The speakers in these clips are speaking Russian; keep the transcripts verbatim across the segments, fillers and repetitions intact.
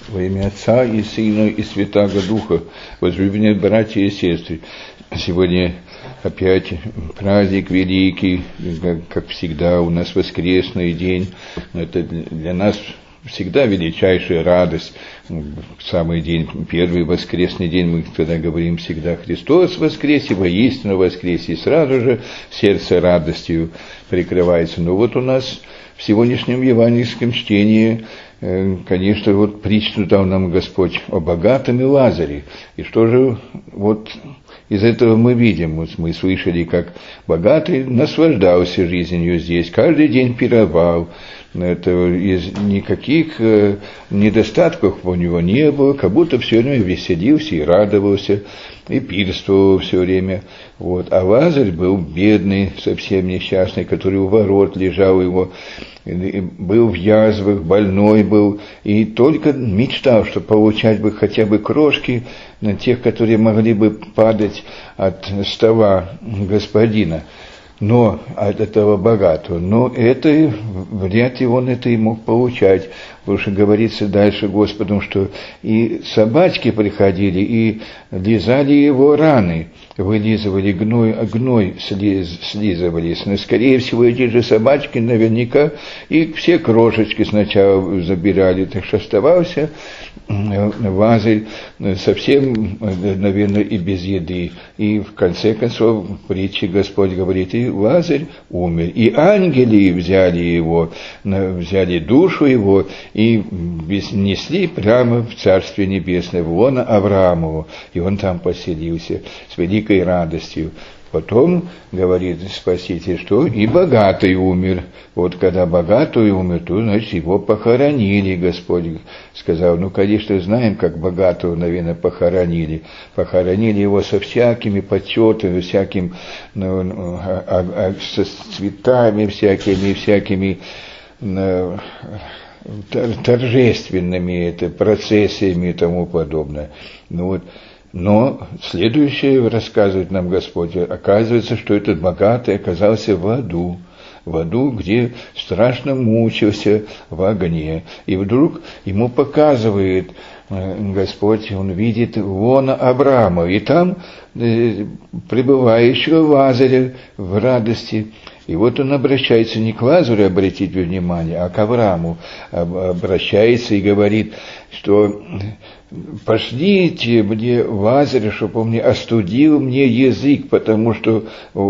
Во имя Отца и Сына и Святаго Духа, возлюбленные братья и сестры, сегодня опять праздник великий, как всегда, у нас воскресный день. Это для нас всегда величайшая радость. Самый день, первый воскресный день, мы тогда говорим всегда «Христос воскресе, воистину воскресе», и сразу же сердце радостью прикрывается. Но вот у нас в сегодняшнем евангельском чтении, конечно, вот притчу дал нам Господь о богатом и Лазаре. И что же вот из этого мы видим? Вот мы слышали, как богатый наслаждался жизнью здесь, каждый день пировал. Это из никаких недостатков у него не было, как будто все время веселился и радовался, и пирствовал все время. Вот. А Лазарь был бедный, совсем несчастный, который у ворот лежал его, был в язвах, больной был, и только мечтал, что получать бы хотя бы крошки на тех, которые могли бы падать от стола господина. Но от этого богатого, но это вряд ли он это и мог получать, потому что говорится дальше Господом, что и собачки приходили и лизали его раны, вылизывали гной, а гной слиз, слизывались. Но, скорее всего, эти же собачки наверняка и все крошечки сначала забирали, так что оставался Лазарь совсем, наверное, и без еды. И в конце концов в притче Господь говорит, и Лазарь умер, и ангели взяли его, взяли душу его и несли прямо в Царствие Небесное, в лоно Авраамову, и он там поселился с великой радостью. Потом, говорит Спаситель, что и богатый умер. Вот когда богатый умер, то, значит, его похоронили, Господь сказал. Ну, конечно, знаем, как богатого, наверное, похоронили. Похоронили его со всякими почетами, всяким, ну, а, а, со цветами всякими, всякими ну, торжественными это, процессиями и тому подобное. Ну, вот. Но следующее рассказывает нам Господь. Оказывается, что этот богатый оказался в аду. В аду, где страшно мучился в огне. И вдруг ему показывает Господь, он видит лоно Авраама. И там пребывающего Лазаря в радости. И вот он обращается не к Лазарю, обратите внимание, а к Аврааму обращается и говорит, что пошлите мне Лазаря, чтобы он мне остудил мне язык, потому что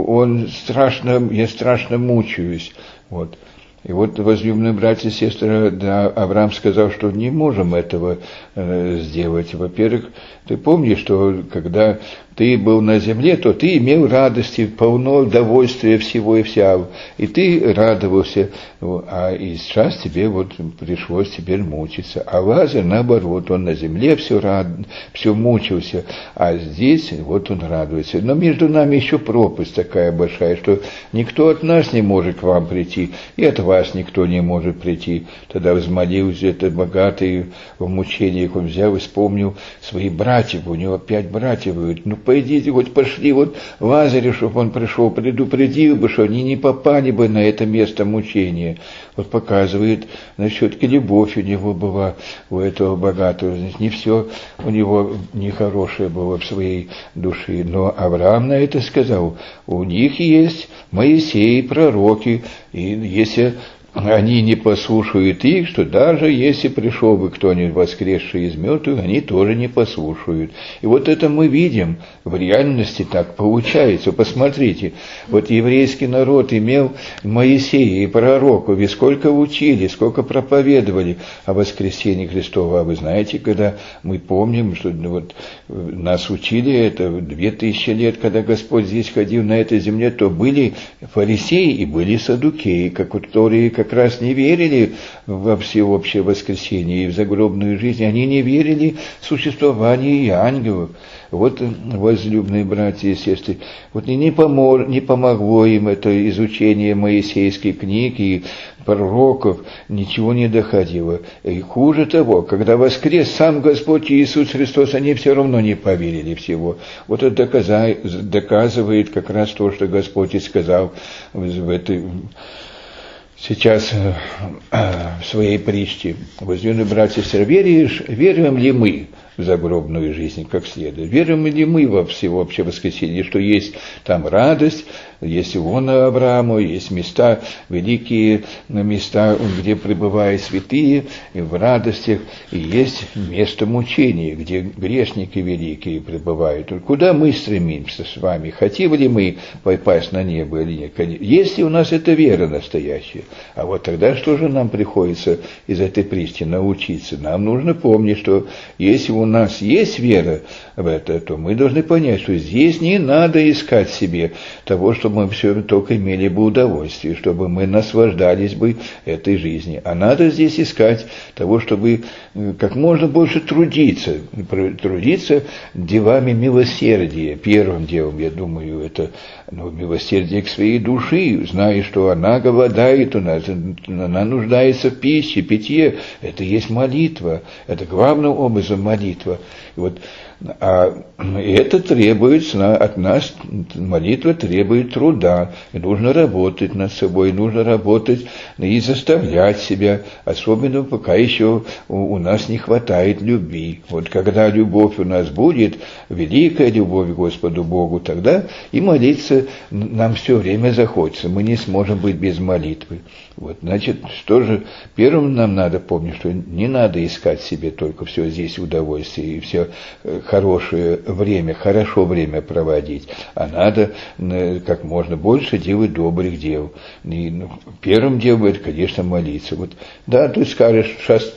он страшно, я страшно мучаюсь. Вот. И вот, возлюбленные братья и сестры, да, Авраам сказал, что не можем этого э, сделать. Во-первых, ты помнишь, что когда ты был на земле, то ты имел радости, полно удовольствия всего и вся, и ты радовался, а и сейчас тебе вот пришлось теперь мучиться. А Лазарь, наоборот, он на земле все, рад, все мучился, а здесь вот он радуется. Но между нами еще пропасть такая большая, что никто от нас не может к вам прийти, и от вас никто не может прийти. Тогда взмолился этот богатый в мучениях, он взял и вспомнил своих братьев, у него пять братьев, говорит, ну пойдите, хоть пошли вот Лазарю, чтобы он пришел, предупредил бы, что они не попали бы на это место мучения. Вот показывает, значит, все-таки любовь у него была, у этого богатого, значит, не все у него нехорошее было в своей душе, но Авраам на это сказал, у них есть Моисей, пророки, и если они не послушают их, что даже если пришел бы кто-нибудь воскресший из мертвых, они тоже не послушают. И вот это мы видим, в реальности так получается. Посмотрите, вот еврейский народ имел Моисея и пророков, и сколько учили, сколько проповедовали о воскресении Христова. А вы знаете, когда мы помним, что вот нас учили это две тысячи лет, когда Господь здесь ходил на этой земле, то были фарисеи и были саддукеи, которые как раз не верили во всеобщее воскресение и в загробную жизнь, они не верили в существование и ангелов. Вот, возлюбленные братья и сестры, вот не, помог, не помогло им это изучение моисейской книги и пророков, ничего не доходило. И хуже того, когда воскрес сам Господь Иисус Христос, они все равно не поверили всего. Вот это доказывает как раз то, что Господь и сказал в этой сейчас в своей притче: возлюбленные братья и сестры, веришь, веруем ли мы в загробную жизнь как следует? Веруем ли мы во всеобщее воскресенье, что есть там радость, есть икона Аврааму, есть места, великие места, где пребывают святые, и в радостях, и есть место мучения, где грешники великие пребывают. Куда мы стремимся с вами? Хотим ли мы попасть на небо или нет? Есть ли у нас эта вера настоящая? А вот тогда что же нам приходится из этой притчи научиться? Нам нужно помнить, что если у нас есть вера в это, то мы должны понять, что здесь не надо искать себе того, чтобы мы все только имели бы удовольствие, чтобы мы наслаждались бы этой жизнью. А надо здесь искать того, чтобы как можно больше трудиться, трудиться делами милосердия. Первым делом, я думаю, это ну, милосердие к своей душе, зная, что она голодает у нас, она нуждается в пище, питье. Это есть молитва, это главным образом молитва. И вот, а это требует от нас, молитва требует труда, и нужно работать над собой, нужно работать и заставлять себя, особенно пока еще у нас не хватает любви. Вот когда любовь у нас будет, великая любовь к Господу Богу, тогда и молиться нам все время захочется, мы не сможем быть без молитвы. Вот, значит, что же, первым нам надо помнить, что не надо искать себе только все здесь удовольствие и все хорошее время, хорошо время проводить, а надо как можно больше делать добрых дел. И, ну, первым делом это, конечно, молиться. Вот, да, ты скажешь, сейчас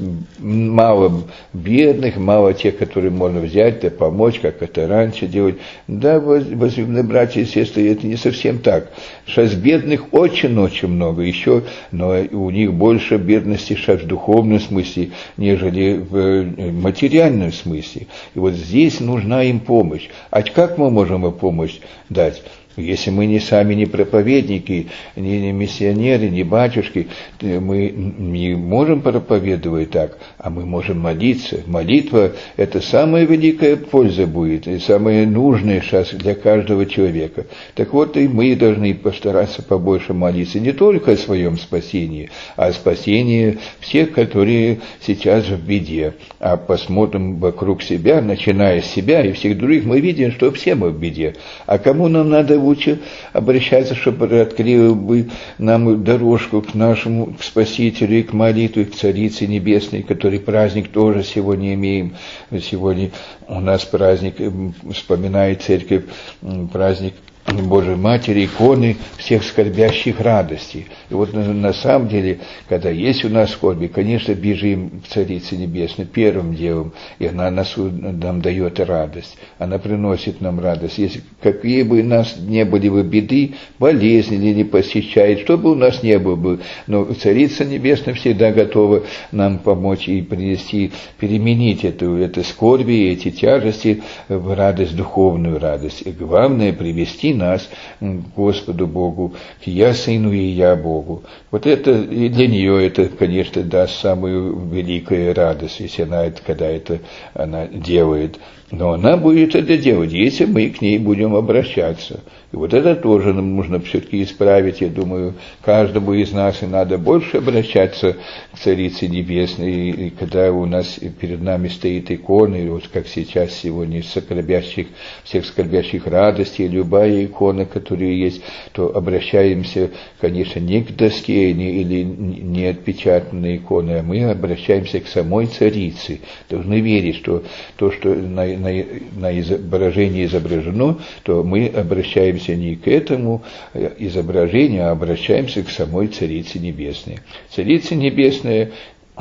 мало бедных, мало тех, которые можно взять, да помочь, как это раньше делать. Да, возлюбленные братья и сестры, это не совсем так. Сейчас бедных очень-очень много еще, но у них больше бедности сейчас в духовном смысле, нежели в материальном смысле. И вот здесь нужна им помощь. А как мы можем им помощь дать? Если мы не сами не проповедники, не, не миссионеры, не батюшки, мы не можем проповедовать так, а мы можем молиться. Молитва – это самая великая польза будет, и самое нужное сейчас для каждого человека. Так вот, и мы должны постараться побольше молиться не только о своем спасении, а о спасении всех, которые сейчас в беде. А посмотрим вокруг себя, начиная с себя и всех других, мы видим, что все мы в беде. А кому нам надо лучше обращаться, чтобы открыл бы нам дорожку к нашему, к Спасителю и к молитве, к Царице Небесной, который праздник тоже сегодня имеем. Сегодня у нас праздник, вспоминает Церковь, праздник Божией Матери, иконы всех скорбящих радостей. И вот на, на самом деле, когда есть у нас скорби, конечно, бежим к Царице Небесной первым делом, и она нас, нам дает радость, она приносит нам радость. Если какие бы у нас не были бы беды, болезни ли не посещает, что бы у нас не было бы, но Царица Небесная всегда готова нам помочь и принести, переменить эту, это скорби, эти тяжести в радость, духовную радость. И главное, привести нас к Господу Богу, к Я Сыну и Я Богу. Вот это, и для нее это, конечно, даст самую великую радость, если она это, когда это она делает. Но она будет это делать, если мы к ней будем обращаться. И вот это тоже нам нужно все-таки исправить. Я думаю, каждому из нас и надо больше обращаться к Царице Небесной. И когда у нас перед нами стоит икона, и вот как сейчас сегодня скорбящих, всех скорбящих радостей, любая икона, которая есть, то обращаемся, конечно, не к доске не, или не отпечатанной иконы, а мы обращаемся к самой Царице. Должны верить, что то, что на, на, на изображении изображено, то мы обращаемся не к этому изображению, а обращаемся к самой Царице Небесной. Царица Небесная,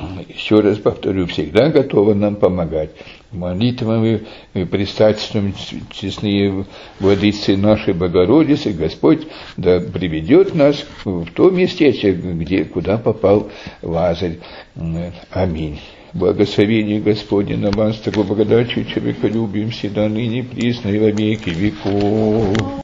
еще раз повторю, всегда готова нам помогать. Молитвами и предстательством честные владыцы нашей Богородицы Господь да приведет нас в то местечко, где, куда попал Лазарь. Аминь. Благословение Господне на вас, такой благодатью человеколюбием всегда ныне, присно и во веки веков.